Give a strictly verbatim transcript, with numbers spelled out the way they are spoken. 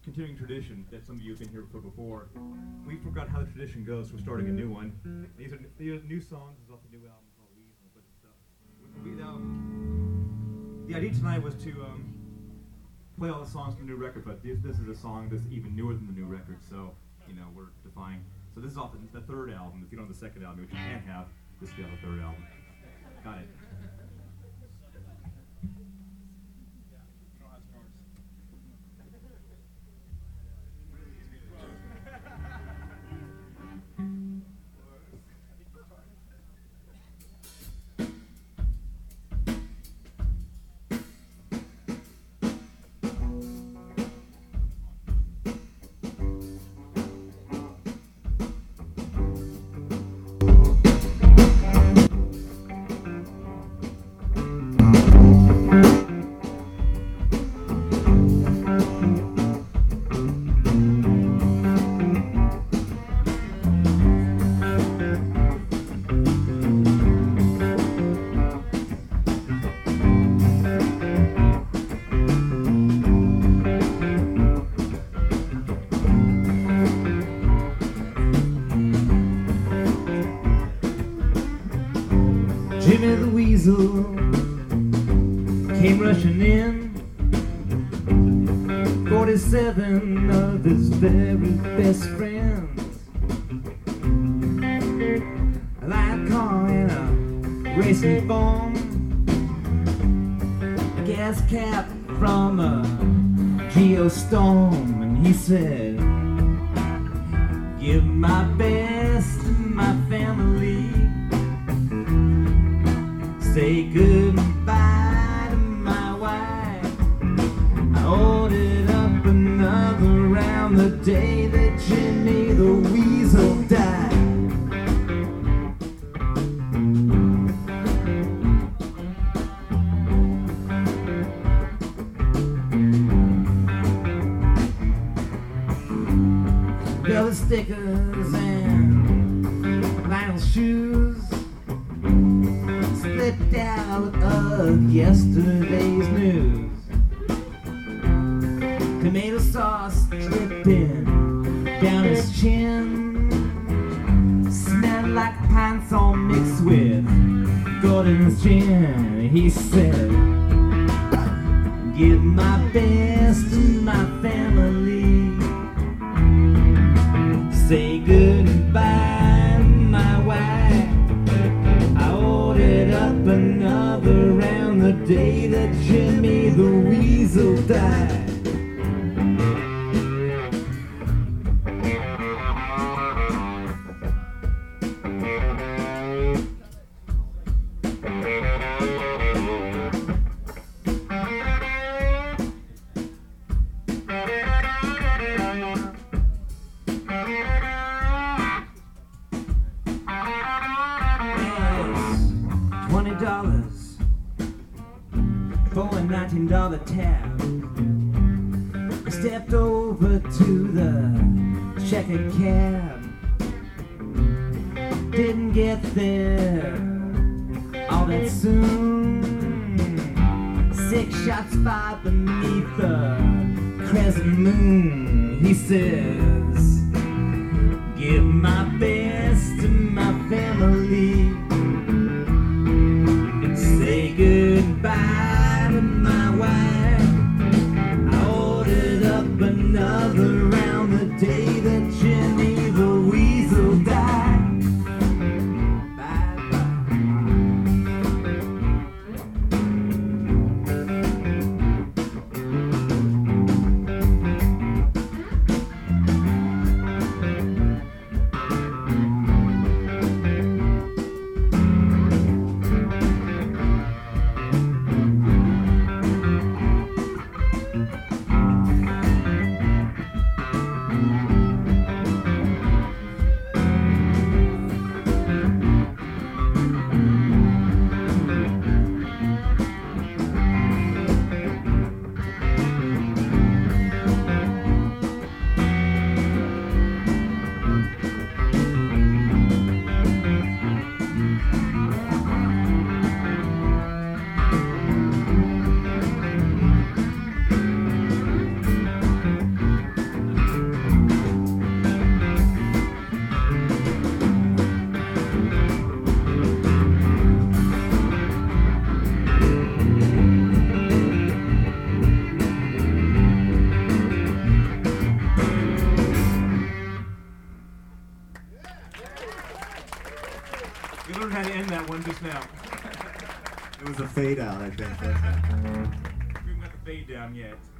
continuing tradition that some of you have been here for before. We forgot how the tradition goes, so we're starting a new one. These are, these are new songs. This is off the new album called Weasel. But it's, uh, we, um, the idea tonight was to um, play all the songs from the new record, but this, this is a song that's even newer than the new record, so, you know, we're defying. So this is off the, the third album. If you don't have the second album, which you can't have, this will be on the third album. Got it. Jimmy the Weasel came rushing in, forty-seven of his very best friends, a light car and a racing phone, a gas cap from a Geostorm, and he said, give my best to my family, say goodbye to my wife. I ordered up another round the day that Jimmy the Weasel died. Velvet stickers and vinyl shoes slipped out of yesterday's news. Tomato sauce dripping down his chin, smelled like pine sol mixed with Gordon's gin. He said, give my best to my family, say goodbye to my wife. I ordered up another round the day that Jimmy the Weasel died. twenty dollars for a nineteen dollar tab. I stepped over to the checkered cab. Didn't get there all that soon. Six shots fired beneath the crescent moon. He says, give my best to my family, say goodbye to my wife. I ordered up another round the day that Jimmy the Weasel died. You learned how to end that one just now. It was a fade out, I think. We haven't got the fade down yet.